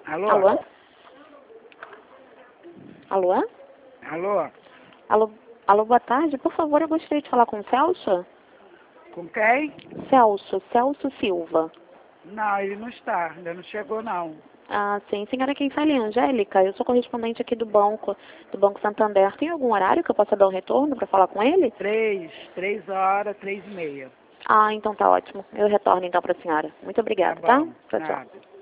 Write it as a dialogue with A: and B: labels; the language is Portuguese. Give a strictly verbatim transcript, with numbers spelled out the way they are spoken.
A: Alô?
B: Alô? Alô?
A: Alô?
B: Alô? Alô, boa tarde. Por favor, eu gostaria de falar com o Celso.
A: Com quem?
B: Celso, Celso Silva.
A: Não, ele não está, ainda não chegou não.
B: Ah, sim. Senhora, quem fala é Angélica. Eu sou correspondente aqui do banco, do Banco Santander. Tem algum horário que eu possa dar um retorno para falar com ele?
A: Três, três horas, três e meia.
B: Ah, então tá ótimo. Eu retorno então para a senhora. Muito
A: Tá
B: obrigada, tá?
A: bom,
B: Tchau, tchau.
A: nada.